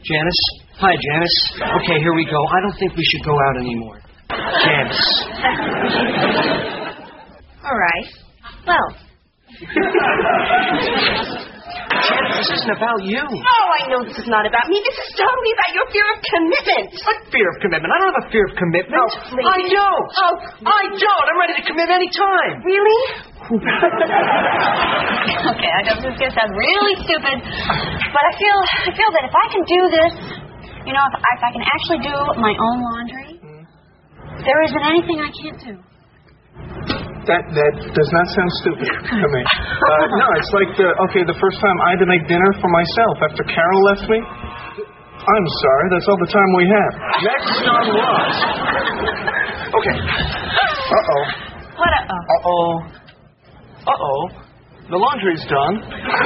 Janice? Hi, Janice. Okay, here we go. I don't think we should go out anymore. Janice. All right. Well. Janice, this isn't about you. Oh, I know this is not about me. This is totally about your fear of commitment. What fear of commitment? I don't have a fear of commitment. Oh, please. I don't. Oh, I don't. I'm ready to commit any time. Really? Okay, I know this is going to sound really stupid, but I feel that if I can do this, you know, if I can actually do my own laundry, there isn't anything I can't do. That does not sound stupid to me. No, it's like the first time I had to make dinner for myself after Carol left me. I'm sorry, that's all the time we have. Next on Ross. Okay. Uh-oh. What uh-oh? Uh-oh. Uh-oh. The laundry's done.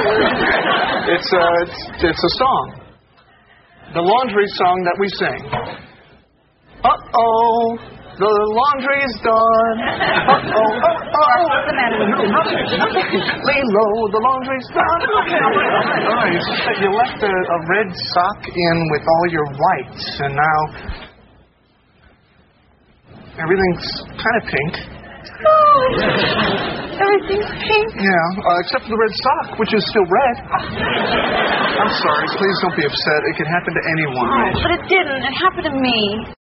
It's a song. The laundry song that we sing. Uh-oh. The laundry's done. Uh-oh. Uh-oh. What's the matter with you? Nothing. Lay low. The laundry's done. Okay. All right. It's just that you left a red sock in with all your whites, and now everything's kind of pink. Oh, everything's pink. Yeah, except for the red sock, which is still red. I'm sorry. Please don't be upset. It can happen to anyone. Oh, but it didn't. It happened to me.